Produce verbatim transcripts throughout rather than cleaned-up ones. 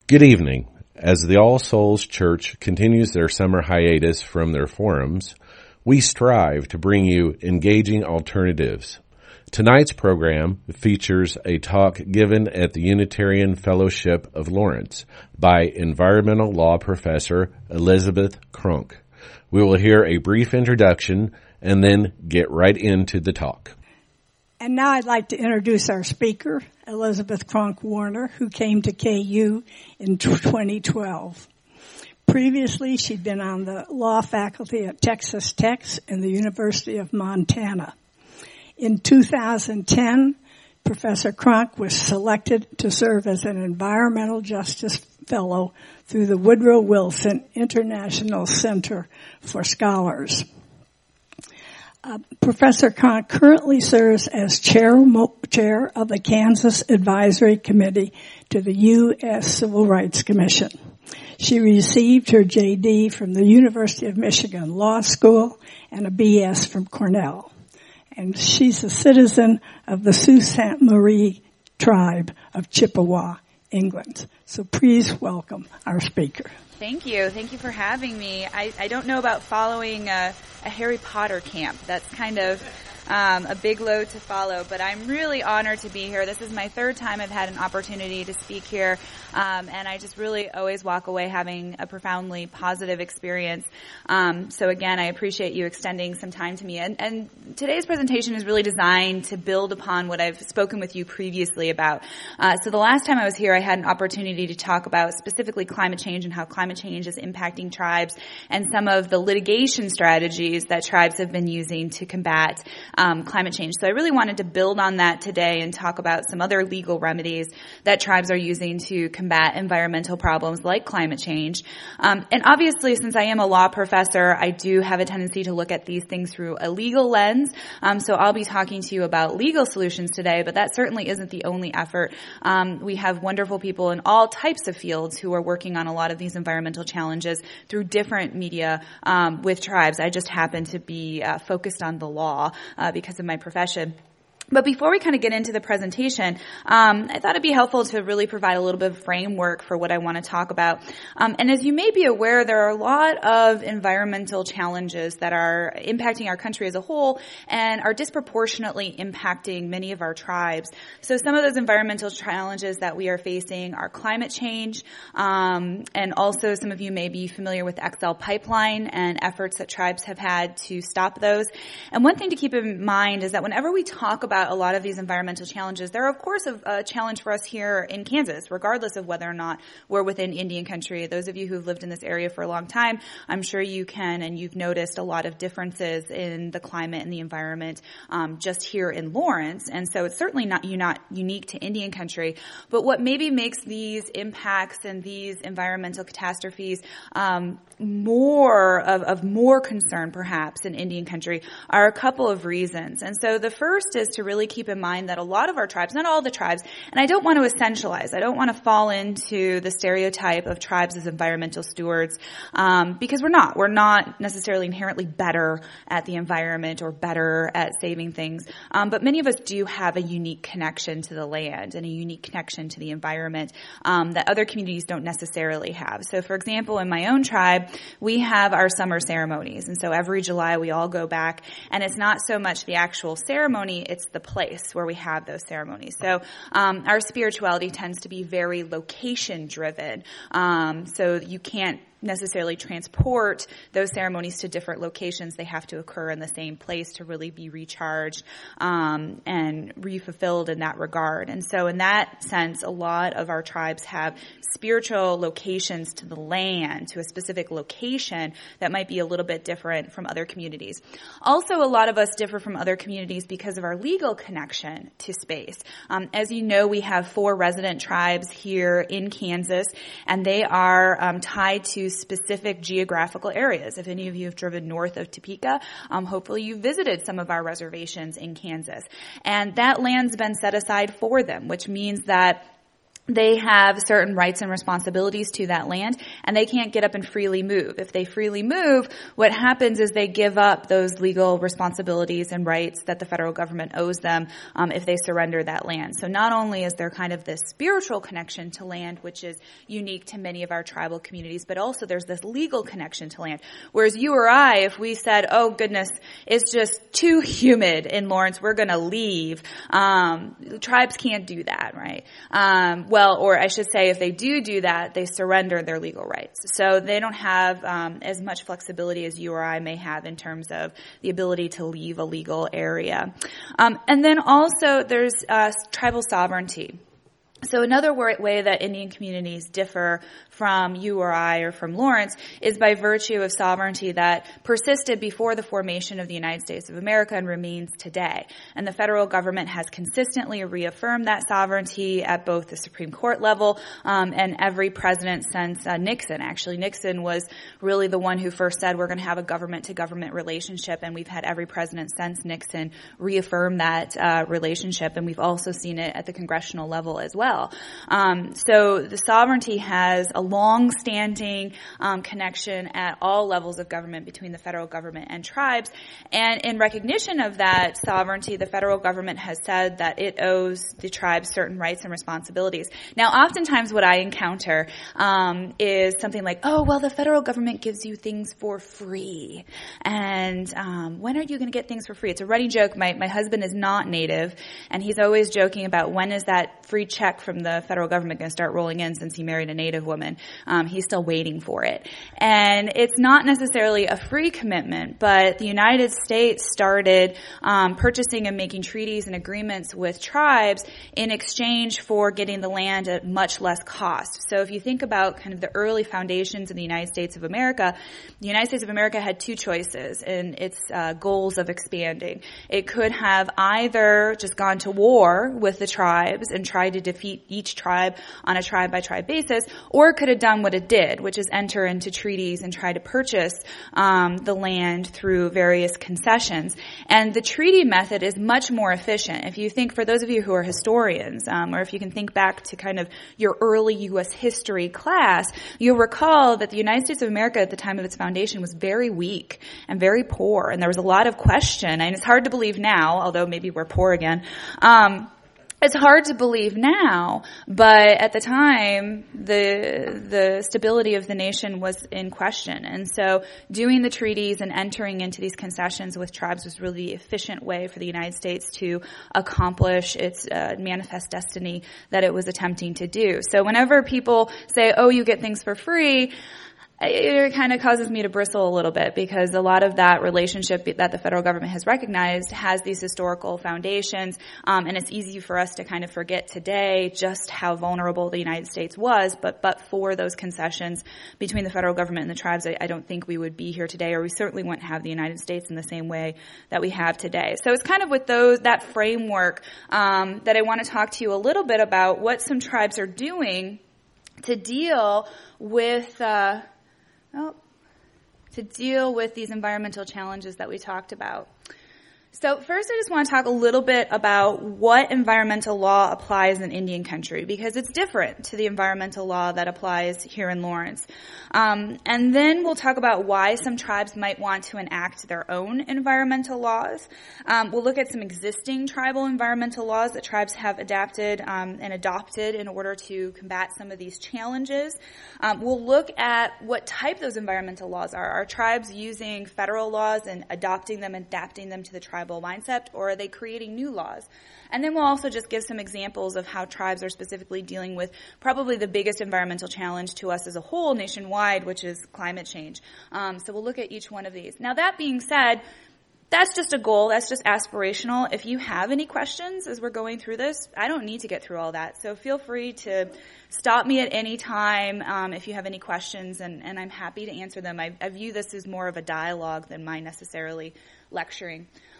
Good evening. As the All Souls Church continues their summer hiatus from their forums, we strive to bring you engaging alternatives. Tonight's program features a talk given at the Unitarian Fellowship of Lawrence by environmental law professor Elizabeth Cronk. We will hear a brief introduction and then get right into the talk. And now I'd like to introduce our speaker, Elizabeth Cronk Warner, who came to K U in twenty twelve. Previously, she'd been on the law faculty at Texas Tech and the University of Montana. In two thousand ten, Professor Cronk was selected to serve as an Environmental Justice Fellow through the Woodrow Wilson International Center for Scholars. Uh, Professor Cronk currently serves as chair, mo- chair of the Kansas Advisory Committee to the U S Civil Rights Commission. She received her J D from the University of Michigan Law School and a B S from Cornell. And she's a citizen of the Sault Ste. Marie tribe of Chippewa, England. So please welcome our speaker. Thank you. Thank you for having me. I, I don't know about following a, a Harry Potter camp. That's kind of um, a big load to follow, but I'm really honored to be here. This is my third time I've had an opportunity to speak here, um, and I just really always walk away having a profoundly positive experience. Um, so again, I appreciate you extending some time to me. And, and today's presentation is really designed to build upon what I've spoken with you previously about. Uh, so the last time I was here, I had an opportunity to talk about specifically climate change and how climate change is impacting tribes and some of the litigation strategies that tribes have been using to combat um, climate change. So I really wanted to build on that today and talk about some other legal remedies that tribes are using to combat environmental problems like climate change. Um, and obviously, since I am a law professor, I do have a tendency to look at these things through a legal lens. Um, so I'll be talking to you about legal solutions today, but that certainly isn't the only effort. Um, we have wonderful people in all types of fields who are working on a lot of these environmental challenges through different media um, with tribes. I just happen to be uh, focused on the law uh, because of my profession. But before we kind of get into the presentation, um, I thought it'd be helpful to really provide a little bit of framework for what I want to talk about. Um, and as you may be aware, there are a lot of environmental challenges that are impacting our country as a whole and are disproportionately impacting many of our tribes. So some of those environmental challenges that we are facing are climate change, um, and also some of you may be familiar with the X L pipeline and efforts that tribes have had to stop those. And one thing to keep in mind is that whenever we talk about a lot of these environmental challenges, they're of course a, a challenge for us here in Kansas, regardless of whether or not we're within Indian country. Those of you who've lived in this area for a long time, I'm sure you can and you've noticed a lot of differences in the climate and the environment um, just here in Lawrence. And so it's certainly not, you not unique to Indian country. But what maybe makes these impacts and these environmental catastrophes um, more of, of more concern perhaps in Indian country are a couple of reasons. And so the first is to really keep in mind that a lot of our tribes, not all the tribes, and I don't want to essentialize, I don't want to fall into the stereotype of tribes as environmental stewards, um, because we're not. We're not necessarily inherently better at the environment or better at saving things, um, but many of us do have a unique connection to the land and a unique connection to the environment um, that other communities don't necessarily have. So for example, in my own tribe, we have our summer ceremonies, and so every July we all go back, and it's not so much the actual ceremony, it's the place where we have those ceremonies. So um, our spirituality tends to be very location driven. Um, so you can't necessarily transport those ceremonies to different locations. They have to occur in the same place to really be recharged um, and re-fulfilled in that regard. And so in that sense, a lot of our tribes have spiritual locations to the land, to a specific location that might be a little bit different from other communities. Also, a lot of us differ from other communities because of our legal connection to space. Um, as you know, we have four resident tribes here in Kansas, and they are um, tied to specific geographical areas. If any of you have driven north of Topeka, um, hopefully you visited some of our reservations in Kansas. And that land's been set aside for them, which means that they have certain rights and responsibilities to that land, and they can't get up and freely move. If they freely move, what happens is they give up those legal responsibilities and rights that the federal government owes them um, if they surrender that land. So not only is there kind of this spiritual connection to land, which is unique to many of our tribal communities, but also there's this legal connection to land. Whereas you or I, if we said, oh goodness, it's just too humid in Lawrence, we're going to leave, um, tribes can't do that, right? Um, Well, or I should say, if they do do that, they surrender their legal rights. So they don't have um, as much flexibility as you or I may have in terms of the ability to leave a legal area. Um, and then also there's uh, tribal sovereignty. So another way that Indian communities differ from you or I or from Lawrence is by virtue of sovereignty that persisted before the formation of the United States of America and remains today. And the federal government has consistently reaffirmed that sovereignty at both the Supreme Court level um, and every president since uh, Nixon. Actually, Nixon was really the one who first said we're going to have a government-to-government relationship, and we've had every president since Nixon reaffirm that uh, relationship, and we've also seen it at the congressional level as well. Um, so the sovereignty has a long-standing um, connection at all levels of government between the federal government and tribes. And in recognition of that sovereignty, the federal government has said that it owes the tribes certain rights and responsibilities. Now, oftentimes what I encounter um, is something like, oh, well, the federal government gives you things for free. And um, when are you going to get things for free? It's a running joke. My, my husband is not Native, and he's always joking about when is that free check from the federal government going to start rolling in since he married a Native woman. Um, he's still waiting for it. And it's not necessarily a free commitment, but the United States started um, purchasing and making treaties and agreements with tribes in exchange for getting the land at much less cost. So if you think about kind of the early foundations of the United States of America, the United States of America had two choices in its uh, goals of expanding. It could have either just gone to war with the tribes and tried to defeat each tribe on a tribe-by-tribe basis, or it could have done what it did, which is enter into treaties and try to purchase um, the land through various concessions. And the treaty method is much more efficient. If you think, for those of you who are historians, um, or if you can think back to kind of your early U S history class, you'll recall that the United States of America at the time of its foundation was very weak and very poor, and there was a lot of question, and it's hard to believe now, although maybe we're poor again. Um, It's hard to believe now, but at the time, the the stability of the nation was in question. And so doing the treaties and entering into these concessions with tribes was really the efficient way for the United States to accomplish its uh, manifest destiny that it was attempting to do. So whenever people say, oh, you get things for free, it kind of causes me to bristle a little bit, because a lot of that relationship that the federal government has recognized has these historical foundations, um, and it's easy for us to kind of forget today just how vulnerable the United States was, but but for those concessions between the federal government and the tribes, I, I don't think we would be here today, or we certainly wouldn't have the United States in the same way that we have today. So it's kind of with those that framework um, that I want to talk to you a little bit about what some tribes are doing to deal with uh, Oh, to deal with these environmental challenges that we talked about. So first, I just want to talk a little bit about what environmental law applies in Indian country, because it's different to the environmental law that applies here in Lawrence. Um, and then we'll talk about why some tribes might want to enact their own environmental laws. Um, we'll look at some existing tribal environmental laws that tribes have adapted um, and adopted in order to combat some of these challenges. Um, we'll look at what type those environmental laws are. Are tribes using federal laws and adopting them and adapting them to the tribal mindset, or are they creating new laws? And then we'll also just give some examples of how tribes are specifically dealing with probably the biggest environmental challenge to us as a whole nationwide, which is climate change. Um, so we'll look at each one of these. Now, that being said, that's just a goal. That's just aspirational. If you have any questions as we're going through this, I don't need to get through all that. So feel free to stop me at any time um, if you have any questions, and, and I'm happy to answer them. I, I view this as more of a dialogue than my necessarily lecturing.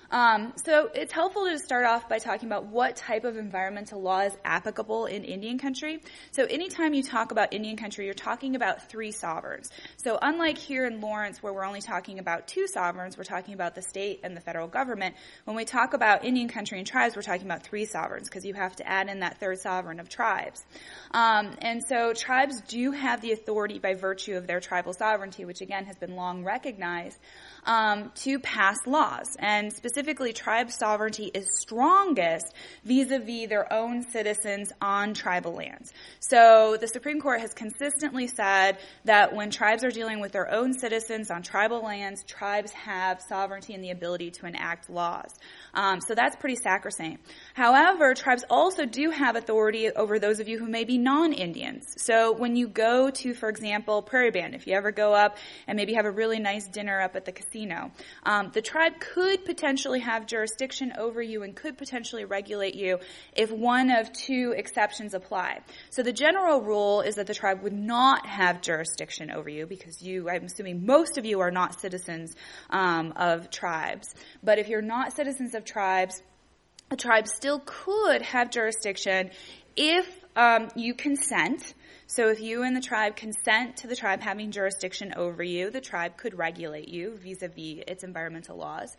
Um, so it's helpful to start off by talking about what type of environmental law is applicable in Indian country. So anytime you talk about Indian country, you're talking about three sovereigns. So unlike here in Lawrence, where we're only talking about two sovereigns, we're talking about the state and the federal government. When we talk about Indian country and tribes, we're talking about three sovereigns, because you have to add in that third sovereign of tribes. Um, and so tribes do have the authority by virtue of their tribal sovereignty, which again has been long recognized, um, to pass laws. And specifically, tribe sovereignty is strongest vis-a-vis their own citizens on tribal lands. So the Supreme Court has consistently said that when tribes are dealing with their own citizens on tribal lands, tribes have sovereignty and the ability to enact laws. Um, so that's pretty sacrosanct. However, tribes also do have authority over those of you who may be non-Indians. So when you go to, for example, Prairie Band, if you ever go up and maybe have a really nice dinner up at the casino, um, the tribe could potentially have jurisdiction over you and could potentially regulate you if one of two exceptions apply. So the general rule is that the tribe would not have jurisdiction over you because you, I'm assuming most of you are not citizens um, of tribes. But if you're not citizens of tribes, a tribe still could have jurisdiction if um, you consent. So if you and the tribe consent to the tribe having jurisdiction over you, the tribe could regulate you vis-a-vis its environmental laws.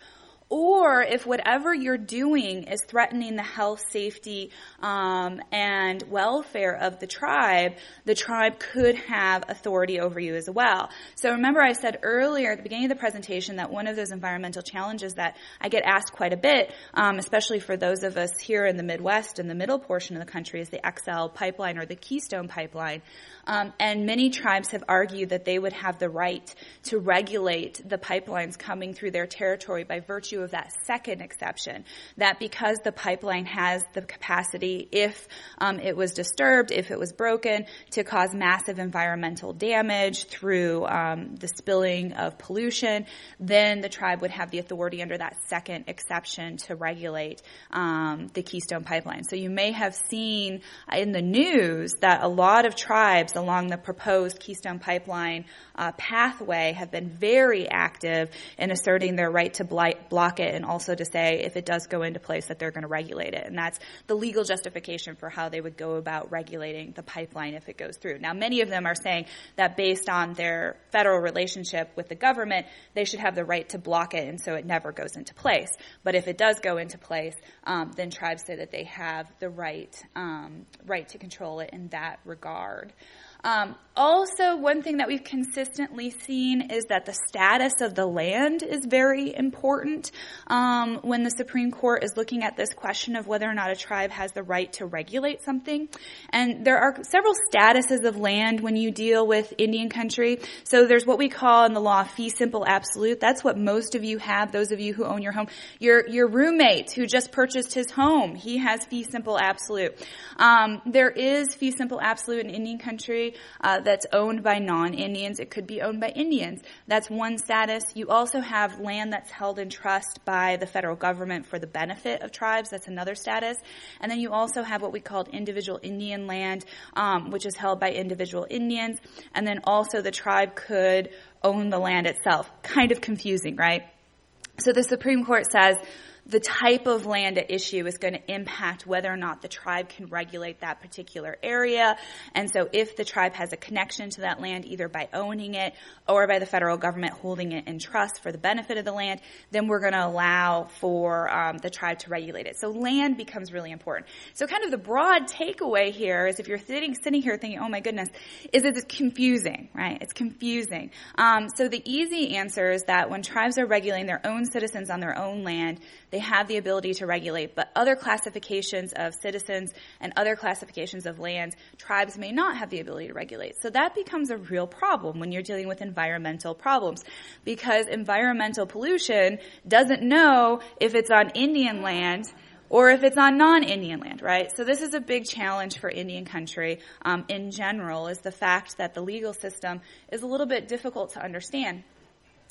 Or if whatever you're doing is threatening the health, safety, um, and welfare of the tribe, the tribe could have authority over you as well. So remember I said earlier at the beginning of the presentation that one of those environmental challenges that I get asked quite a bit, um, especially for those of us here in the Midwest and the middle portion of the country, is the X L pipeline or the Keystone pipeline. Um, and many tribes have argued that they would have the right to regulate the pipelines coming through their territory by virtue of that second exception, that because the pipeline has the capacity, if um, it was disturbed, if it was broken, to cause massive environmental damage through um, the spilling of pollution, then the tribe would have the authority under that second exception to regulate um, the Keystone pipeline. So you may have seen in the news that a lot of tribes along the proposed Keystone pipeline uh, pathway have been very active in asserting their right to blight, block it, and also to say if it does go into place that they're going to regulate it. And that's the legal justification for how they would go about regulating the pipeline if it goes through. Now, many of them are saying that based on their federal relationship with the government, they should have the right to block it, and so it never goes into place. But if it does go into place, um, then tribes say that they have the right, um, right to control it in that regard. Um, also, one thing that we've consistently seen is that the status of the land is very important um, when the Supreme Court is looking at this question of whether or not a tribe has the right to regulate something. And there are several statuses of land when you deal with Indian country. So there's what we call in the law fee simple absolute. That's what most of you have, those of you who own your home. Your, your roommate who just purchased his home, he has fee simple absolute. Um, there is fee simple absolute in Indian country Uh, that's owned by non-Indians. It could be owned by Indians. That's one status. You also have land that's held in trust by the federal government for the benefit of tribes. That's another status. And then you also have what we called individual Indian land, um, which is held by individual Indians. And then also the tribe could own the land itself. Kind of confusing, right? So the Supreme Court says the type of land at issue is going to impact whether or not the tribe can regulate that particular area. And so if the tribe has a connection to that land, either by owning it or by the federal government holding it in trust for the benefit of the land, then we're going to allow for um, the tribe to regulate it. So land becomes really important. So kind of the broad takeaway here is if you're sitting, sitting here thinking, oh my goodness, is it confusing, right? It's confusing. Um, so the easy answer is that when tribes are regulating their own citizens on their own land, they have the ability to regulate, but other classifications of citizens and other classifications of lands, tribes may not have the ability to regulate. So that becomes a real problem when you're dealing with environmental problems, because environmental pollution doesn't know if it's on Indian land or if it's on non-Indian land, right? So this is a big challenge for Indian country um, in general, is the fact that the legal system is a little bit difficult to understand.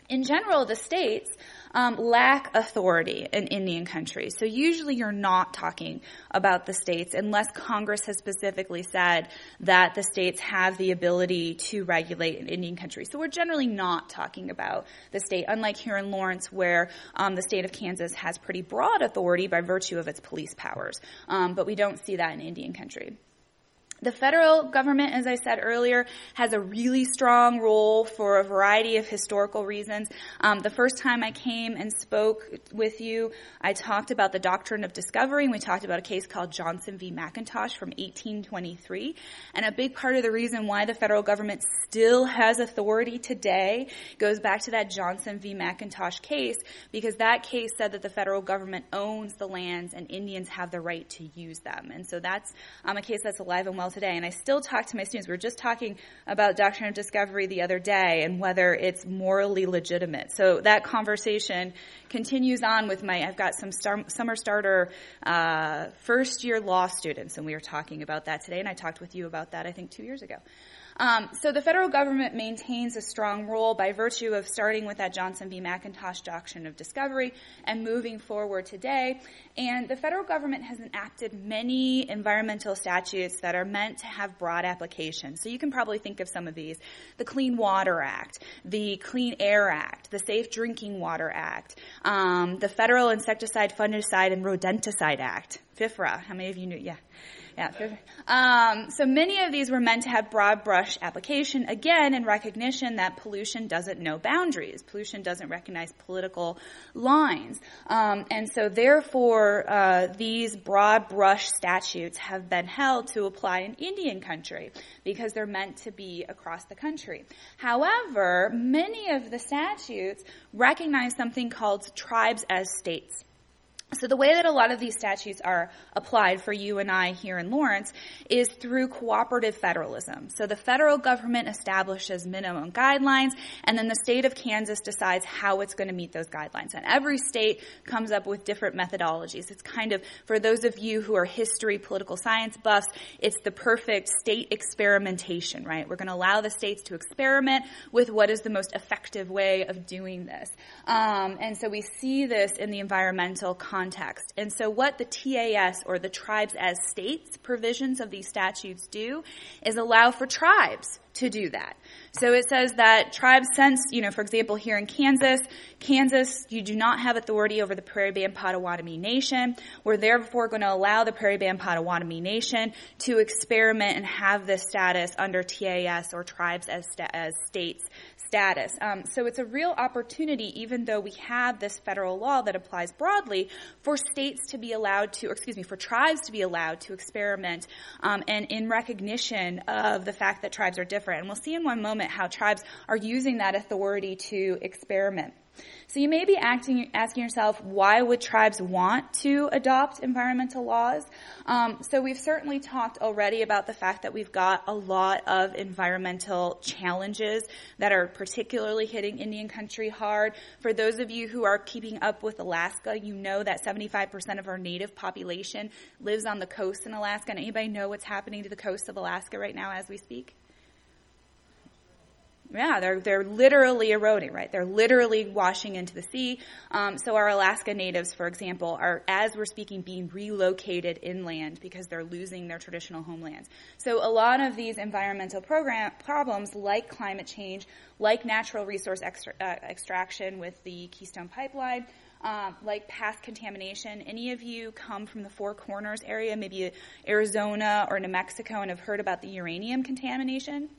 In general, the states um, lack authority in Indian country. So usually you're not talking about the states unless Congress has specifically said that the states have the ability to regulate in Indian country. So we're generally not talking about the state, unlike here in Lawrence where um, the state of Kansas has pretty broad authority by virtue of its police powers. Um, but we don't see that in Indian country. The federal government, as I said earlier, has a really strong role for a variety of historical reasons. Um, the first time I came and spoke with you, I talked about the doctrine of discovery, and we talked about a case called Johnson v. McIntosh from eighteen twenty-three. And a big part of the reason why the federal government still has authority today goes back to that Johnson v. McIntosh case, because that case said that the federal government owns the lands and Indians have the right to use them. And so that's um, a case that's alive and well today. And I still talk to my students. We were just talking about doctrine of discovery the other day and whether it's morally legitimate. So that conversation continues on with my, I've got some star, summer starter uh, first year law students, and we were talking about that today, and I talked with you about that, I think, two years ago. Um, so the federal government maintains a strong role by virtue of starting with that Johnson v. McIntosh doctrine of discovery and moving forward today. And the federal government has enacted many environmental statutes that are meant to have broad application. So you can probably think of some of these. The Clean Water Act, the Clean Air Act, the Safe Drinking Water Act, um, the Federal Insecticide, Fungicide, and Rodenticide Act. FIFRA. How many of you knew? Yeah. Yeah. Um, so many of these were meant to have broad brush application, again, in recognition that pollution doesn't know boundaries. Pollution doesn't recognize political lines. Um, and so therefore, uh, these broad brush statutes have been held to apply in Indian country because they're meant to be across the country. However, many of the statutes recognize something called tribes as states. So the way that a lot of these statutes are applied for you and I here in Lawrence is through cooperative federalism. So the federal government establishes minimum guidelines, and then the state of Kansas decides how it's going to meet those guidelines. And every state comes up with different methodologies. It's kind of, for those of you who are history, political science buffs, it's the perfect state experimentation, right? We're going to allow the states to experiment with what is the most effective way of doing this. Um, and so we see this in the environmental context. Context. And so what the T A S, or the tribes as states provisions of these statutes do is allow for tribes to do that. So it says that tribes, since, you know, for example, here in Kansas, Kansas, you do not have authority over the Prairie Band Potawatomi Nation. We're therefore going to allow the Prairie Band Potawatomi Nation to experiment and have this status under T A S, or tribes as, sta- as states status. Um, so it's a real opportunity, even though we have this federal law that applies broadly, for states to be allowed to, or excuse me, for tribes to be allowed to experiment, um, and in recognition of the fact that tribes are different. And we'll see in one moment how tribes are using that authority to experiment. So you may be acting, asking yourself, why would tribes want to adopt environmental laws? Um, so we've certainly talked already about the fact that we've got a lot of environmental challenges that are particularly hitting Indian country hard. For those of you who are keeping up with Alaska, you know that seventy-five percent of our native population lives on the coast in Alaska. And anybody know what's happening to the coast of Alaska right now as we speak? Yeah, they're they're literally eroding, right? They're literally washing into the sea. Um, so our Alaska natives, for example, are, as we're speaking, being relocated inland because they're losing their traditional homelands. So a lot of these environmental program problems, like climate change, like natural resource extra, uh, extraction with the Keystone Pipeline, Um, like past contamination. Any of you come from the Four Corners area, maybe Arizona or New Mexico, and have heard about the uranium contamination?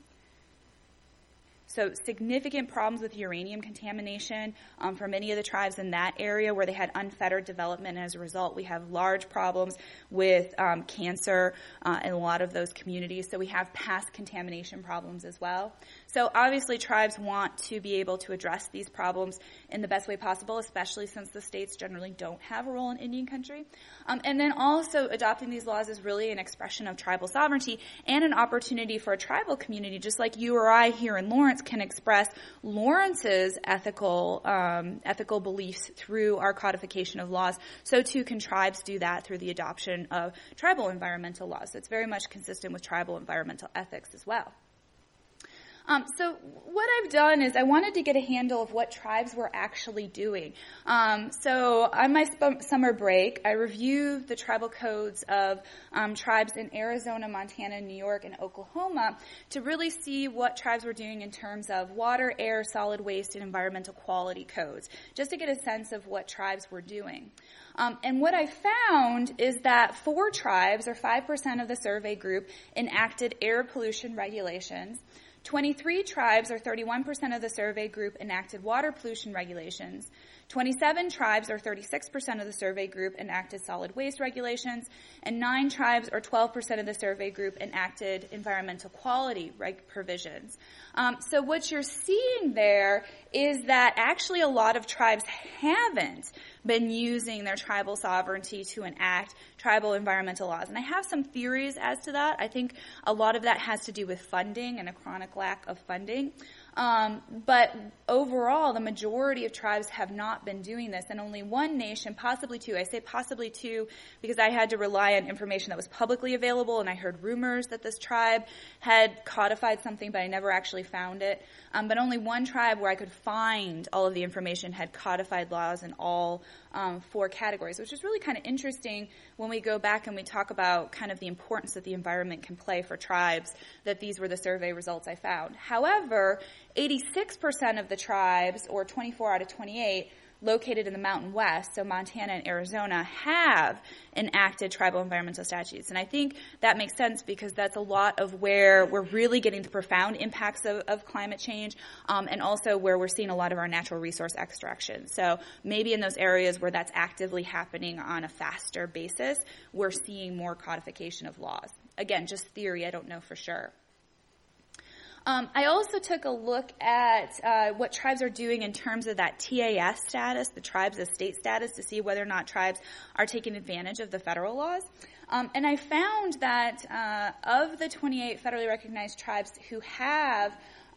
So significant problems with uranium contamination um, for many of the tribes in that area where they had unfettered development. And as a result, we have large problems with um, cancer uh, in a lot of those communities. So we have past contamination problems as well. So obviously tribes want to be able to address these problems in the best way possible, especially since the states generally don't have a role in Indian country. Um, and then also adopting these laws is really an expression of tribal sovereignty and an opportunity for a tribal community, just like you or I here in Lawrence can express Lawrence's ethical um, ethical beliefs through our codification of laws. So too can tribes do that through the adoption of tribal environmental laws. So it's very much consistent with tribal environmental ethics as well. Um, so what I've done is I wanted to get a handle of what tribes were actually doing. Um, so on my sp- summer break, I reviewed the tribal codes of um, tribes in Arizona, Montana, New York, and Oklahoma to really see what tribes were doing in terms of water, air, solid waste, and environmental quality codes, just to get a sense of what tribes were doing. Um, and what I found is that four tribes, or five percent of the survey group, enacted air pollution regulations. twenty-three tribes, or thirty-one percent of the survey group, enacted water pollution regulations. twenty-seven tribes, or thirty-six percent of the survey group, enacted solid waste regulations. And nine tribes, or twelve percent of the survey group, enacted environmental quality reg- provisions. Um, so what you're seeing there is that actually a lot of tribes haven't been using their tribal sovereignty to enact tribal environmental laws. And I have some theories as to that. I think a lot of that has to do with funding and a chronic lack of funding. Um, but overall, the majority of tribes have not been doing this, and only one nation, possibly two. I say possibly two because I had to rely on information that was publicly available, and I heard rumors that this tribe had codified something, but I never actually found it. Um, but only one tribe where I could find all of the information had codified laws in all um, four categories, which is really kind of interesting when we go back and we talk about kind of the importance that the environment can play for tribes, that these were the survey results I found. However, eighty-six percent of the tribes, or twenty-four out of twenty-eight, located in the Mountain West, so Montana and Arizona, have enacted tribal environmental statutes. And I think that makes sense because that's a lot of where we're really getting the profound impacts of, of climate change, um, and also where we're seeing a lot of our natural resource extraction. So maybe in those areas where that's actively happening on a faster basis, we're seeing more codification of laws. Again, just theory, I don't know for sure. Um, I also took a look at uh, what tribes are doing in terms of that T A S status, the tribes as state status, to see whether or not tribes are taking advantage of the federal laws. Um, and I found that uh, of the twenty-eight federally recognized tribes who have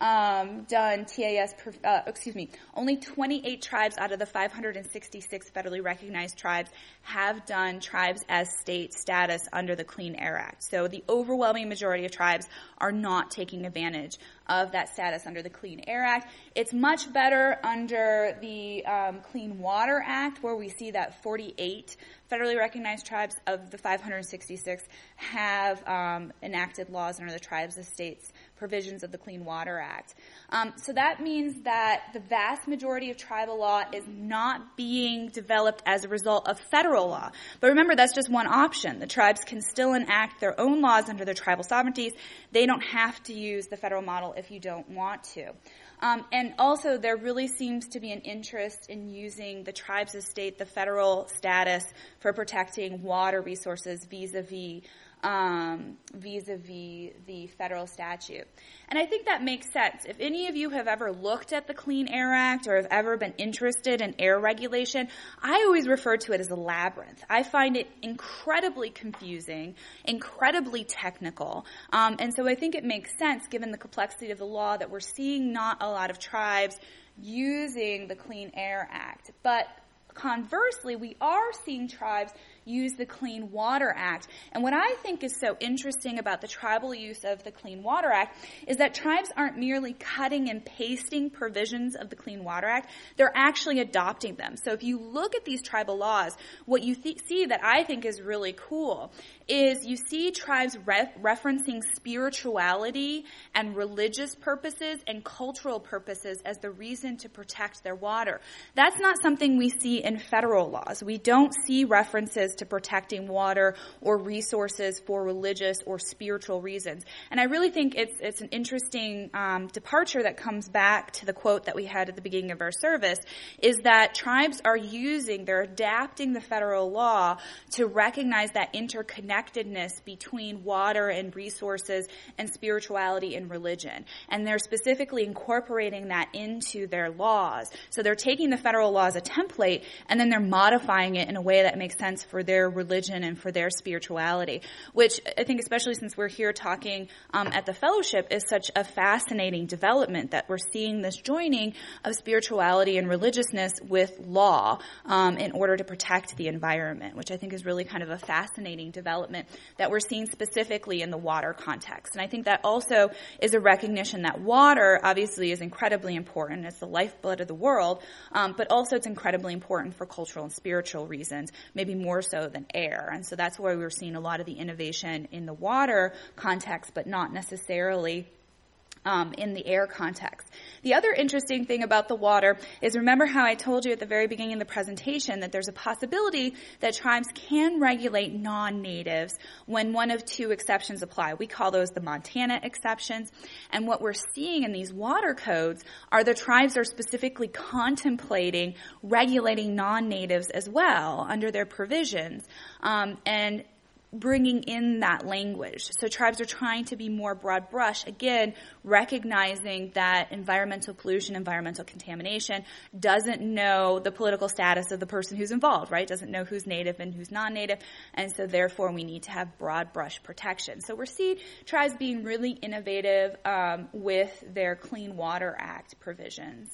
Um, done T A S, uh, excuse me, only twenty-eight tribes out of the five hundred sixty-six federally recognized tribes have done tribes as state status under the Clean Air Act. So the overwhelming majority of tribes are not taking advantage of that status under the Clean Air Act. It's much better under the um, Clean Water Act, where we see that forty-eight federally recognized tribes of the five hundred sixty-six have um, enacted laws under the tribes as states provisions of the Clean Water Act. Um, so that means that the vast majority of tribal law is not being developed as a result of federal law. But remember, that's just one option. The tribes can still enact their own laws under their tribal sovereignties. They don't have to use the federal model if you don't want to. Um, and also, there really seems to be an interest in using the tribes as state, the federal status, for protecting water resources vis-a-vis Um, vis-a-vis the federal statute. And I think that makes sense. If any of you have ever looked at the Clean Air Act or have ever been interested in air regulation, I always refer to it as a labyrinth. I find it incredibly confusing, incredibly technical. Um, and so I think it makes sense, given the complexity of the law, that we're seeing not a lot of tribes using the Clean Air Act. But conversely, we are seeing tribes use the Clean Water Act. And what I think is so interesting about the tribal use of the Clean Water Act is that tribes aren't merely cutting and pasting provisions of the Clean Water Act, they're actually adopting them. So if you look at these tribal laws, what you th- see that I think is really cool is you see tribes re- referencing spirituality and religious purposes and cultural purposes as the reason to protect their water. That's not something we see in federal laws. We don't see references to protecting water or resources for religious or spiritual reasons. And I really think it's it's an interesting um, departure that comes back to the quote that we had at the beginning of our service, is that tribes are using, they're adapting the federal law to recognize that interconnectedness between water and resources and spirituality and religion. And they're specifically incorporating that into their laws. So they're taking the federal law as a template, and then they're modifying it in a way that makes sense for for their religion and for their spirituality, which I think, especially since we're here talking um, at the fellowship, is such a fascinating development that we're seeing this joining of spirituality and religiousness with law um, in order to protect the environment, which I think is really kind of a fascinating development that we're seeing specifically in the water context. And I think that also is a recognition that water obviously is incredibly important. It's the lifeblood of the world, um, but also it's incredibly important for cultural and spiritual reasons, maybe more so than air. And so that's why we're seeing a lot of the innovation in the water context, but not necessarily Um, in the air context. The other interesting thing about the water is, remember how I told you at the very beginning of the presentation that there's a possibility that tribes can regulate non-natives when one of two exceptions apply. We call those the Montana exceptions. And what we're seeing in these water codes are the tribes are specifically contemplating regulating non-natives as well under their provisions. Um, and bringing in that language. So tribes are trying to be more broad brush, again, recognizing that environmental pollution, environmental contamination doesn't know the political status of the person who's involved, right? Doesn't know who's native and who's non-native, and so therefore we need to have broad brush protection. So we're seeing tribes being really innovative um, with their Clean Water Act provisions.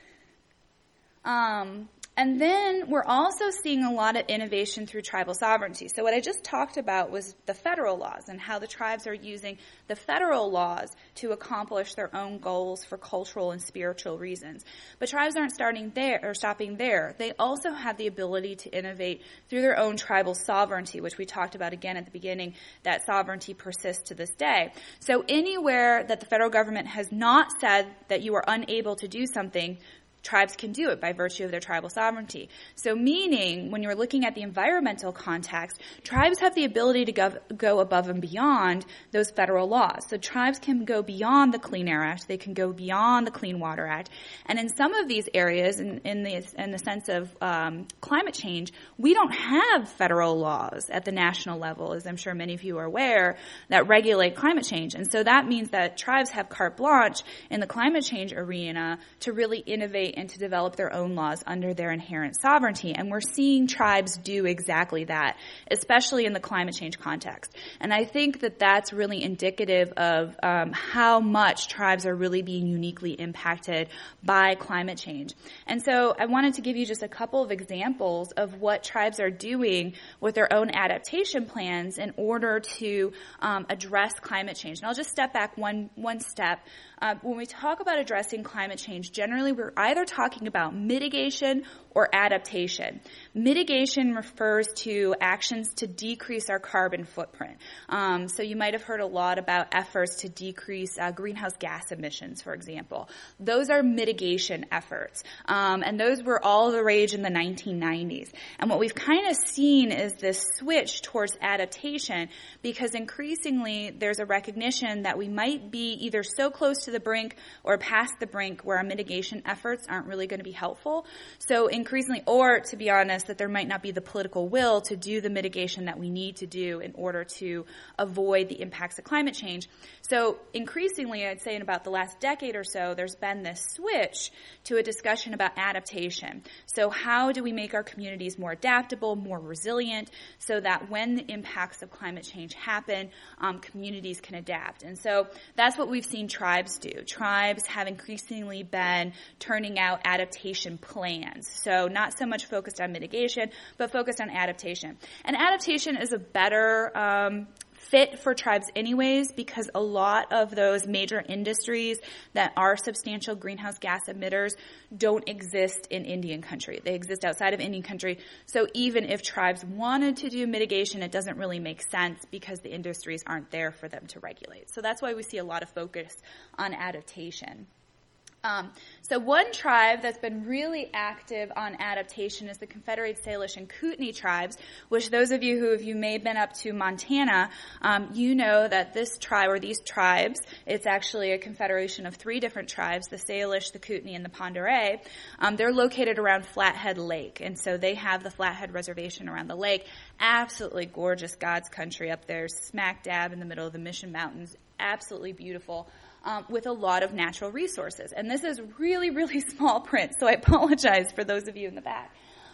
Um, And then we're also seeing a lot of innovation through tribal sovereignty. So what I just talked about was the federal laws and how the tribes are using the federal laws to accomplish their own goals for cultural and spiritual reasons. But tribes aren't starting there or stopping there. They also have the ability to innovate through their own tribal sovereignty, which we talked about again at the beginning. That sovereignty persists to this day. So anywhere that the federal government has not said that you are unable to do something, tribes can do it by virtue of their tribal sovereignty. So meaning, when you're looking at the environmental context, tribes have the ability to go, go above and beyond those federal laws. So tribes can go beyond the Clean Air Act. They can go beyond the Clean Water Act. And in some of these areas, in, in, the, in the sense of um, climate change, we don't have federal laws at the national level, as I'm sure many of you are aware, that regulate climate change. And so that means that tribes have carte blanche in the climate change arena to really innovate and to develop their own laws under their inherent sovereignty. And we're seeing tribes do exactly that, especially in the climate change context. And I think that that's really indicative of um, how much tribes are really being uniquely impacted by climate change. And so I wanted to give you just a couple of examples of what tribes are doing with their own adaptation plans in order to um, address climate change. And I'll just step back one, one step. Uh, when we talk about addressing climate change, generally we're either talking about mitigation or adaptation. Mitigation refers to actions to decrease our carbon footprint. Um, so you might have heard a lot about efforts to decrease uh, greenhouse gas emissions, for example. Those are mitigation efforts. Um, and those were all the rage in the nineteen nineties. And what we've kind of seen is this switch towards adaptation, because increasingly there's a recognition that we might be either so close to the brink or past the brink where our mitigation efforts aren't really going to be helpful. So increasingly, or to be honest, that there might not be the political will to do the mitigation that we need to do in order to avoid the impacts of climate change. So increasingly, I'd say in about the last decade or so, there's been this switch to a discussion about adaptation. So how do we make our communities more adaptable, more resilient, so that when the impacts of climate change happen, um, communities can adapt? And so that's what we've seen tribes do. Tribes have increasingly been turning out adaptation plans. So not so much focused on mitigation, but focused on adaptation. And adaptation is a better um, fit for tribes anyways, because a lot of those major industries that are substantial greenhouse gas emitters don't exist in Indian country. They exist outside of Indian country. So even if tribes wanted to do mitigation, it doesn't really make sense because the industries aren't there for them to regulate. So that's why we see a lot of focus on adaptation. Um, so one tribe that's been really active on adaptation is the Confederated Salish and Kootenai tribes, which those of you who have you may have been up to Montana, um, you know that this tribe, or these tribes, it's actually a confederation of three different tribes, the Salish, the Kootenai, and the Pend d'Oreille. Um, they're located around Flathead Lake, and so they have the Flathead Reservation around the lake. Absolutely gorgeous God's country up there, smack dab in the middle of the Mission Mountains. Absolutely beautiful. Um, with a lot of natural resources. And this is really, really small print, so I apologize for those of you in the back.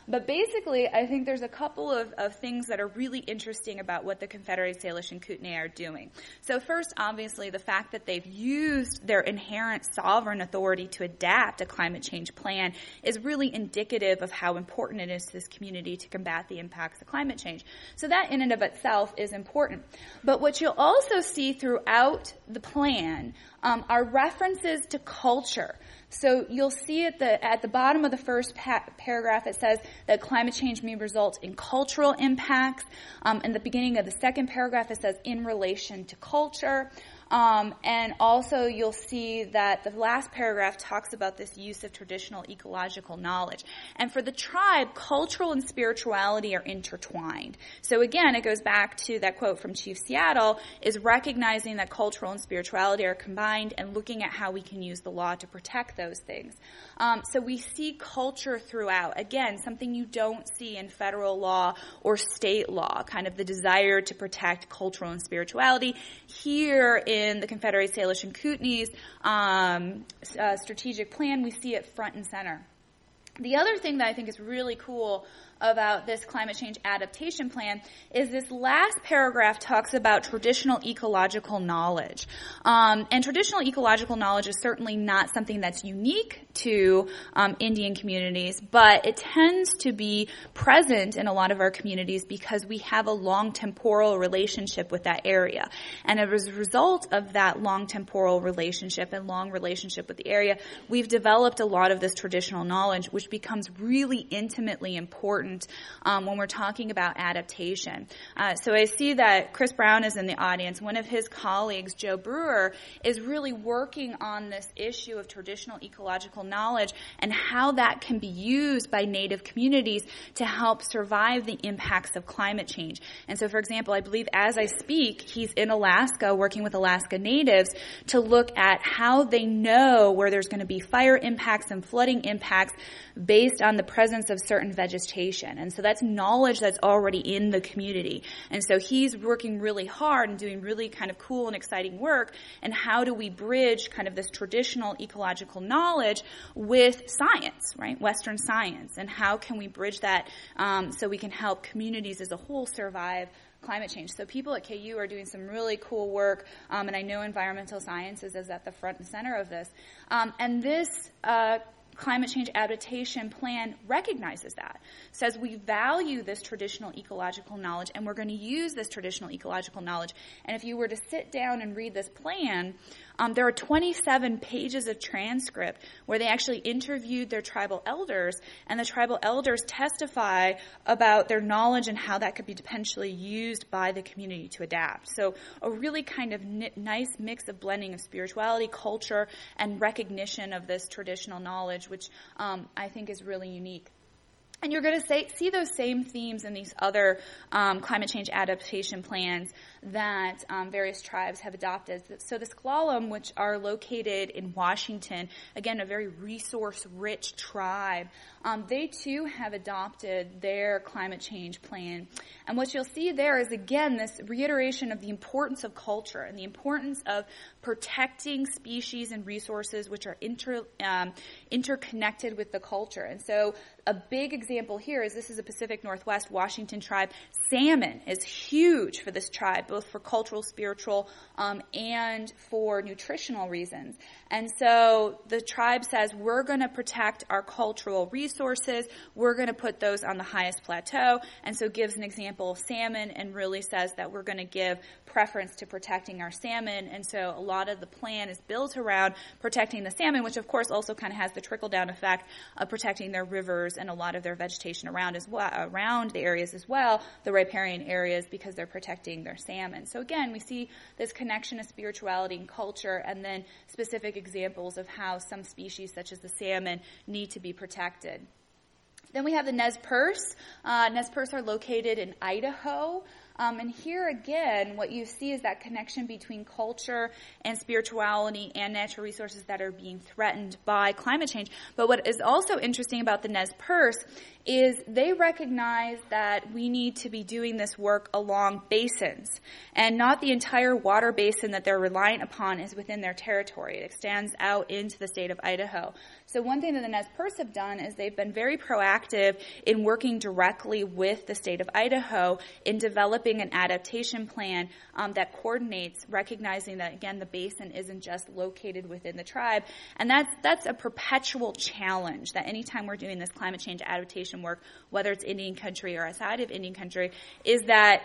but basically, I think there's a couple of, of things that are really interesting about what the Confederated Salish and Kootenai are doing. So first, obviously, the fact that they've used their inherent sovereign authority to adapt a climate change plan is really indicative of how important it is to this community to combat the impacts of climate change. So that in and of itself is important. But what you'll also see throughout the plan um, are references to culture. So you'll see at the at the bottom of the first pa- paragraph it says that climate change may result in cultural impacts. Um, in the beginning of the second paragraph it says in relation to culture. Um, and also you'll see that the last paragraph talks about this use of traditional ecological knowledge. And for the tribe, cultural and spirituality are intertwined. So again, it goes back to that quote from Chief Seattle, is recognizing that cultural and spirituality are combined and looking at how we can use the law to protect those things. Um, so we see culture throughout. Again, something you don't see in federal law or state law, kind of the desire to protect cultural and spirituality. Here in In the Confederated Salish and Kootenai's um, uh, strategic plan, we see it front and center. The other thing that I think is really cool about this climate change adaptation plan is this last paragraph talks about traditional ecological knowledge. Um, and traditional ecological knowledge is certainly not something that's unique to um, Indian communities, but it tends to be present in a lot of our communities because we have a long temporal relationship with that area. And as a result of that long temporal relationship and long relationship with the area, we've developed a lot of this traditional knowledge, which becomes really intimately important Um, when we're talking about adaptation. Uh, so I see that Chris Brown is in the audience. One of his colleagues, Joe Brewer, is really working on this issue of traditional ecological knowledge and how that can be used by Native communities to help survive the impacts of climate change. And so, for example, I believe as I speak, he's in Alaska working with Alaska Natives to look at how they know where there's going to be fire impacts and flooding impacts based on the presence of certain vegetation. And so that's knowledge that's already in the community. And so he's working really hard and doing really kind of cool and exciting work. And how do we bridge kind of this traditional ecological knowledge with science, right? Western science. And how can we bridge that um, so we can help communities as a whole survive climate change. So people at K U are doing some really cool work, um, and I know environmental sciences is at the front and center of this. Um, and this uh climate change adaptation plan recognizes that, says we value this traditional ecological knowledge and we're going to use this traditional ecological knowledge. And if you were to sit down and read this plan, um, there are twenty-seven pages of transcript where they actually interviewed their tribal elders, and the tribal elders testify about their knowledge and how that could be potentially used by the community to adapt. So a really kind of n- nice mix of blending of spirituality, culture, and recognition of this traditional knowledge, which um, I think is really unique. And you're going to say, see those same themes in these other um, climate change adaptation plans that um, various tribes have adopted. So the S'Klallam, which are located in Washington, again, a very resource-rich tribe, um, they too have adopted their climate change plan. And what you'll see there is, again, this reiteration of the importance of culture and the importance of protecting species and resources which are inter, um, interconnected with the culture. And so a big example here is this is a Pacific Northwest Washington tribe. Salmon is huge for this tribe, both for cultural, spiritual, um, and for nutritional reasons. And so the tribe says, we're going to protect our cultural resources. We're going to put those on the highest plateau. And so gives an example of salmon and really says that we're going to give preference to protecting our salmon. And so a lot of the plan is built around protecting the salmon, which of course also kind of has the trickle-down effect of protecting their rivers and a lot of their vegetation around as well, around the areas as well, the riparian areas, because they're protecting their salmon. So again, we see this connection of spirituality and culture, and then specific examples of how some species, such as the salmon, need to be protected. Then we have the Nez Perce. Uh, Nez Perce are located in Idaho. Um, and here again, what you see is that connection between culture and spirituality and natural resources that are being threatened by climate change. But what is also interesting about the Nez Perce is they recognize that we need to be doing this work along basins, and not the entire water basin that they're reliant upon is within their territory. It extends out into the state of Idaho. So one thing that the Nez Perce have done is they've been very proactive in working directly with the state of Idaho in developing an adaptation plan um, that coordinates, recognizing that, again, the basin isn't just located within the tribe. And that's, that's a perpetual challenge, that anytime we're doing this climate change adaptation work, whether it's Indian country or outside of Indian country, is that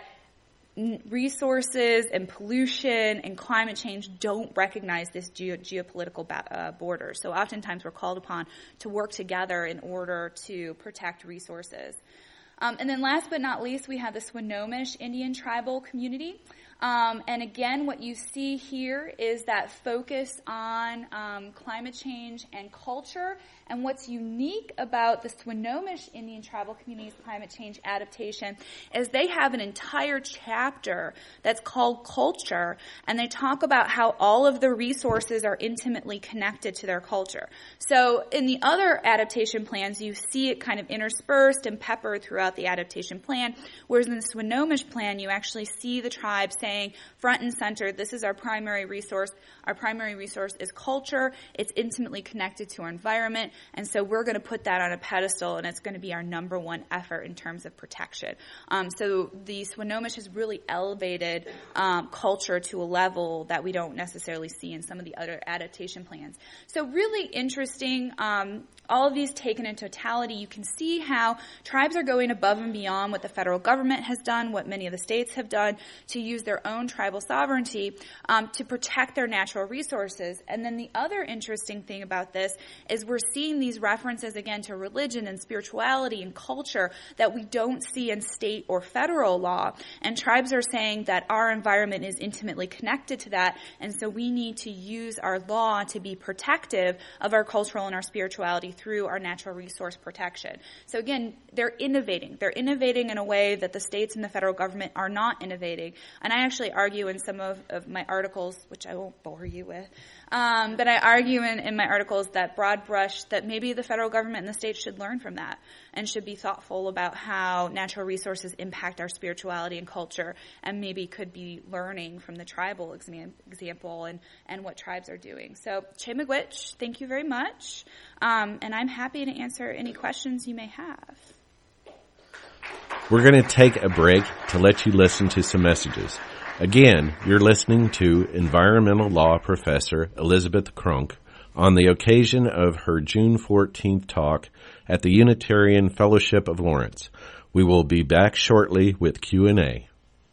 resources and pollution and climate change don't recognize this geo- geopolitical ba- uh, border. So oftentimes we're called upon to work together in order to protect resources. Um, and then last but not least, we have the Swinomish Indian tribal community. Um, and again, what you see here is that focus on um, climate change and culture. And what's unique about the Swinomish Indian tribal community's climate change adaptation is they have an entire chapter that's called Culture, and they talk about how all of the resources are intimately connected to their culture. So in the other adaptation plans, you see it kind of interspersed and peppered throughout the adaptation plan, whereas in the Swinomish plan, you actually see the tribe saying front and center, this is our primary resource. Our primary resource is culture. It's intimately connected to our environment. And so we're going to put that on a pedestal, and it's going to be our number one effort in terms of protection. Um, so the Swinomish has really elevated um, culture to a level that we don't necessarily see in some of the other adaptation plans. So really interesting. Um, all of these taken in totality, you can see how tribes are going above and beyond what the federal government has done, what many of the states have done, to use their own tribal sovereignty um, to protect their natural resources. And then the other interesting thing about this is we're seeing these references, again, to religion and spirituality and culture that we don't see in state or federal law. And tribes are saying that our environment is intimately connected to that, and so we need to use our law to be protective of our cultural and our spirituality through our natural resource protection. So again, they're innovating. They're innovating in a way that the states and the federal government are not innovating. And I actually argue in some of, of my articles, which I won't bore you with, um, but I argue in, in my articles that broad brush, that maybe the federal government and the states should learn from that and should be thoughtful about how natural resources impact our spirituality and culture, and maybe could be learning from the tribal exam, example and, and what tribes are doing. So, Che Miigwech, thank you very much. Um, and I'm happy to answer any questions you may have. We're going to take a break to let you listen to some messages. Again, you're listening to environmental law professor Elizabeth Cronk on the occasion of her June fourteenth talk at the Unitarian Fellowship of Lawrence. We will be back shortly with Q and A.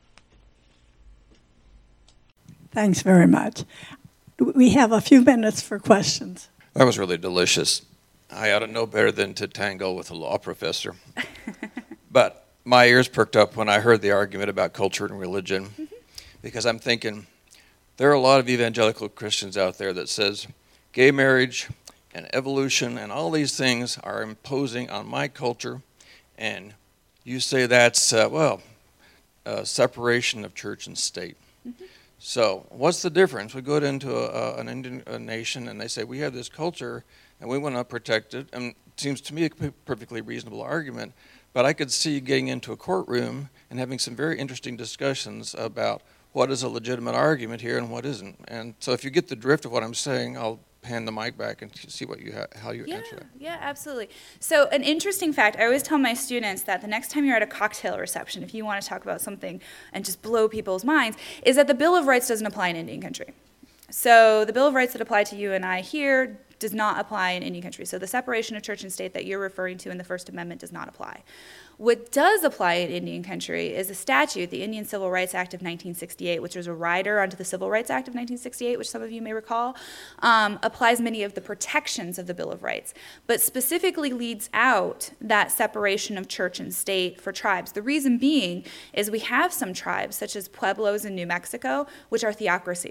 Thanks very much. We have a few minutes for questions. That was really delicious. I ought to know better than to tangle with a law professor. But my ears perked up when I heard the argument about culture and religion, mm-hmm. because I'm thinking there are a lot of evangelical Christians out there that says gay marriage and evolution and all these things are imposing on my culture, and you say that's, uh, well, uh, separation of church and state. Mm-hmm. So what's the difference? We go into a, a, an Indian a nation and they say we have this culture and we want to protect it, and it seems to me a perfectly reasonable argument. But I could see getting into a courtroom and having some very interesting discussions about what is a legitimate argument here and what isn't. And so if you get the drift of what I'm saying, I'll hand the mic back and see what you ha- how you yeah, answer that. Yeah, absolutely. So an interesting fact, I always tell my students that the next time you're at a cocktail reception, if you want to talk about something and just blow people's minds, is that the Bill of Rights doesn't apply in Indian country. So the Bill of Rights that apply to you and I here does not apply in Indian country. So the separation of church and state that you're referring to in the First Amendment does not apply. What does apply in Indian country is a statute, the Indian Civil Rights Act of nineteen sixty-eight, which was a rider onto the Civil Rights Act of nineteen sixty-eight, which some of you may recall, um, applies many of the protections of the Bill of Rights, but specifically leads out that separation of church and state for tribes. The reason being is we have some tribes, such as Pueblos in New Mexico, which are theocracies.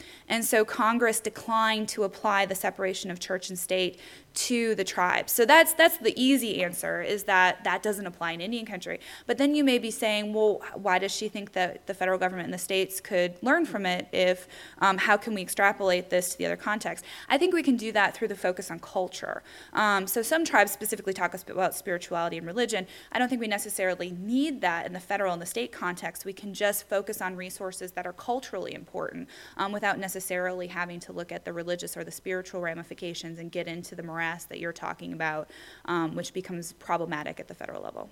And so Congress declined to apply the separation of church and state to the tribes. So that's that's the easy answer, is that that doesn't apply in Indian country. But then you may be saying, well, why does she think that the federal government and the states could learn from it? If um, how can we extrapolate this to the other context? I think we can do that through the focus on culture. Um, so some tribes specifically talk about spirituality and religion. I don't think we necessarily need that in the federal and the state context. We can just focus on resources that are culturally important um, without necessarily having to look at the religious or the spiritual ramifications and get into the morass that you're talking about, um, which becomes problematic at the federal level.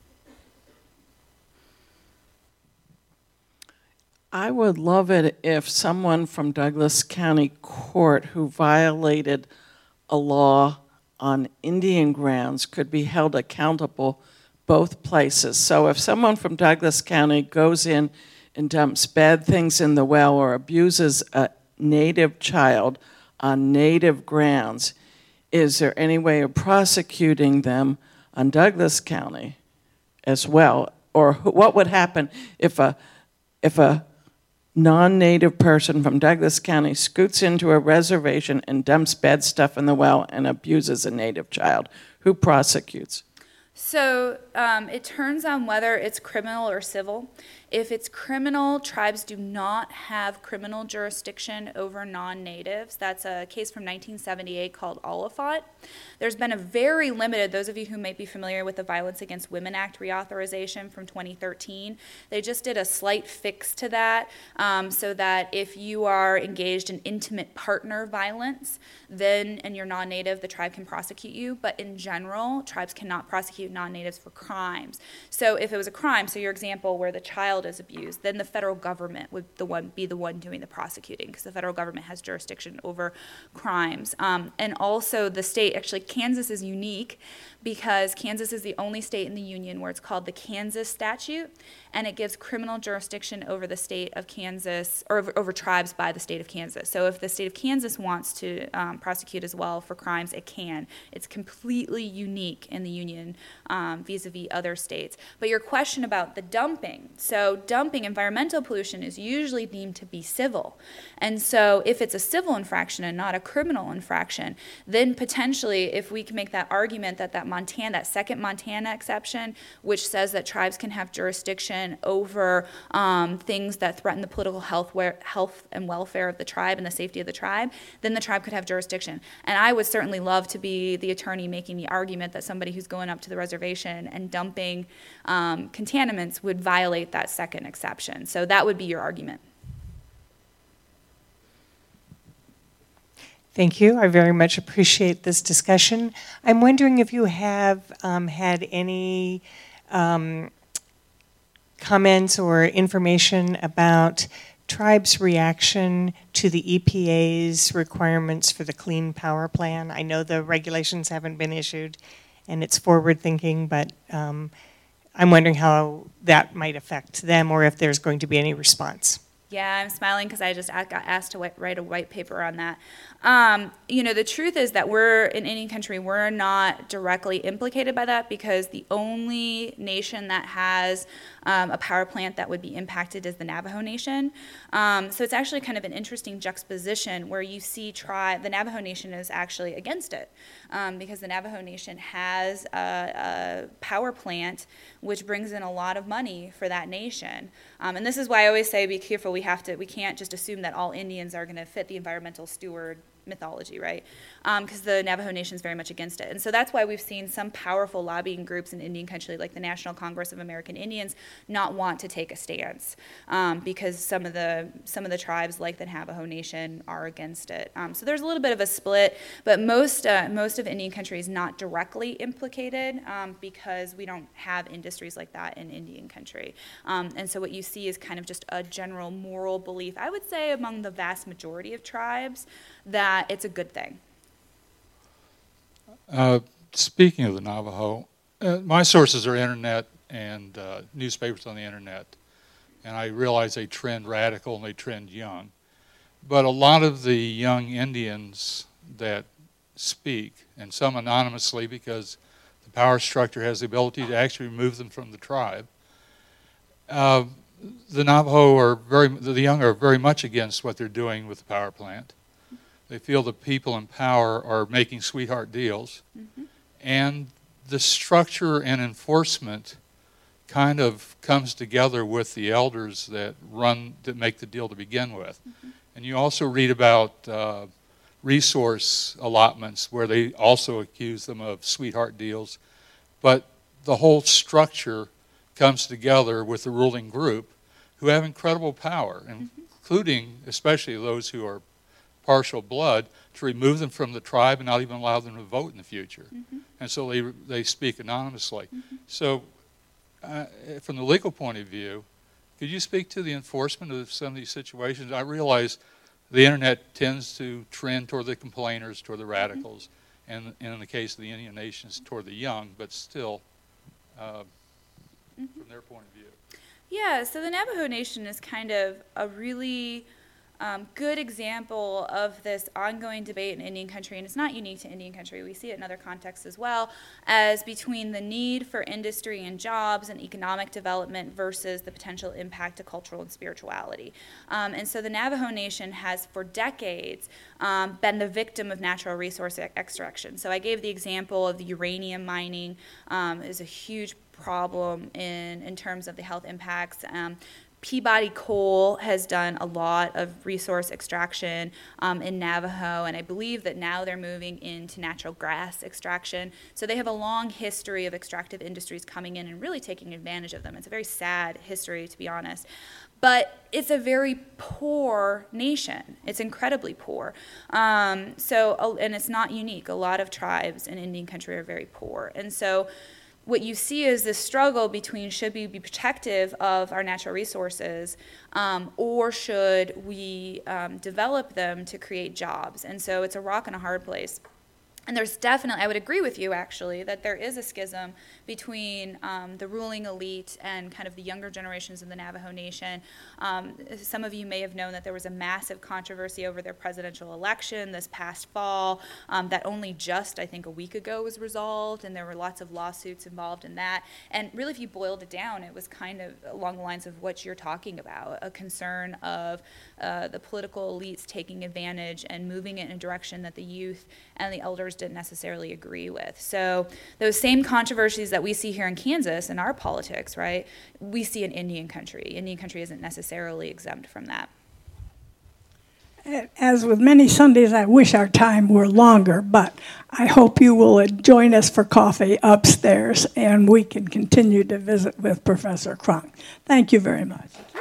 I would love it if someone from Douglas County Court who violated a law on Indian grounds could be held accountable both places. So if someone from Douglas County goes in and dumps bad things in the well or abuses a Native child on Native grounds, is there any way of prosecuting them on Douglas County as well? Or what would happen if a if a non-Native person from Douglas County scoots into a reservation and dumps bad stuff in the well and abuses a Native child? Who prosecutes? So um, it turns on whether it's criminal or civil. If it's criminal, tribes do not have criminal jurisdiction over non-natives. That's a case from nineteen seventy-eight called Oliphant. There's been a very limited, those of you who might be familiar with the Violence Against Women Act reauthorization from twenty thirteen, they just did a slight fix to that um, so that if you are engaged in intimate partner violence, then, and you're non-native, the tribe can prosecute you. But in general, tribes cannot prosecute non-natives for crimes. So if it was a crime, so your example where the child is abused, then the federal government would the one be the one doing the prosecuting, because the federal government has jurisdiction over crimes. Um, and also the state, actually Kansas is unique because Kansas is the only state in the union where it's called the Kansas statute, and it gives criminal jurisdiction over the state of Kansas, or over, over tribes by the state of Kansas. So if the state of Kansas wants to um, prosecute as well for crimes, it can. It's completely unique in the union um, vis-a-vis other states. But your question about the dumping, so dumping, environmental pollution is usually deemed to be civil. And so if it's a civil infraction and not a criminal infraction, then potentially if we can make that argument that that Montana, that second Montana exception, which says that tribes can have jurisdiction over um, things that threaten the political health, where, health and welfare of the tribe and the safety of the tribe, then the tribe could have jurisdiction. And I would certainly love to be the attorney making the argument that somebody who's going up to the reservation and dumping um, contaminants would violate that second exception. So that would be your argument. Thank you. I very much appreciate this discussion. I'm wondering if you have um, had any um, comments or information about tribes' reaction to the E P A's requirements for the Clean Power Plan. I know the regulations haven't been issued and it's forward-thinking, but um, I'm wondering how that might affect them or if there's going to be any response. Yeah, I'm smiling because I just got asked to write a white paper on that. Um, you know, the truth is that we're, in Indian country, we're not directly implicated by that because the only nation that has um, a power plant that would be impacted is the Navajo Nation. Um, so it's actually kind of an interesting juxtaposition where you see tri- the Navajo Nation is actually against it um, because the Navajo Nation has a, a power plant which brings in a lot of money for that nation. Um, and this is why I always say be careful. We have to. We can't just assume that all Indians are going to fit the environmental steward mythology, right? Because um, the Navajo Nation is very much against it. And so that's why we've seen some powerful lobbying groups in Indian country, like the National Congress of American Indians, not want to take a stance um, because some of the some of the tribes, like the Navajo Nation, are against it. Um, so there's a little bit of a split, but most uh, most of Indian country is not directly implicated um, because we don't have industries like that in Indian country. Um, and so what you see is kind of just a general moral belief, I would say, among the vast majority of tribes, that it's a good thing. Uh, speaking of the Navajo, uh, my sources are internet and uh, newspapers on the internet, and I realize they trend radical and they trend young. But a lot of the young Indians that speak, and some anonymously because the power structure has the ability to actually remove them from the tribe, uh, the Navajo are very, the young are very much against what they're doing with the power plant. They feel the people in power are making sweetheart deals. Mm-hmm. And the structure and enforcement kind of comes together with the elders that run, that make the deal to begin with. Mm-hmm. And you also read about uh, resource allotments where they also accuse them of sweetheart deals. But the whole structure comes together with the ruling group who have incredible power, mm-hmm. including especially those who are partial blood, to remove them from the tribe and not even allow them to vote in the future. Mm-hmm. And so they, they speak anonymously. Mm-hmm. So uh, from the legal point of view, could you speak to the enforcement of some of these situations? I realize the internet tends to trend toward the complainers, toward the radicals, mm-hmm. and, and in the case of the Indian nations, toward the young, but still, uh, mm-hmm. from their point of view. Yeah, so the Navajo Nation is kind of a really um, good example of this ongoing debate in Indian country, and it's not unique to Indian country. We see it in other contexts as well, as between the need for industry and jobs and economic development versus the potential impact to cultural and spirituality. Um, and so the Navajo Nation has, for decades, um, been the victim of natural resource extraction. So I gave the example of the uranium mining um, is a huge problem in, in terms of the health impacts. Um, Peabody Coal has done a lot of resource extraction um, in Navajo, and I believe that now they're moving into natural gas extraction. So they have a long history of extractive industries coming in and really taking advantage of them. It's a very sad history, to be honest. But it's a very poor nation. It's incredibly poor. Um, so, and it's not unique. A lot of tribes in Indian country are very poor. And so what you see is this struggle between should we be protective of our natural resources um, or should we um, develop them to create jobs? And so it's a rock and a hard place. And there's definitely, I would agree with you actually, that there is a schism between um, the ruling elite and kind of the younger generations of the Navajo Nation. Um, some of you may have known that there was a massive controversy over their presidential election this past fall um, that only just, I think, a week ago was resolved, and there were lots of lawsuits involved in that. And really, if you boiled it down, it was kind of along the lines of what you're talking about, a concern of uh, the political elites taking advantage and moving it in a direction that the youth and the elders didn't necessarily agree with. So those same controversies that we see here in Kansas in our politics, right, we see in Indian country. Indian country isn't necessarily exempt from that. As with many Sundays, I wish our time were longer, but I hope you will join us for coffee upstairs and we can continue to visit with Professor Cronk. Thank you very much.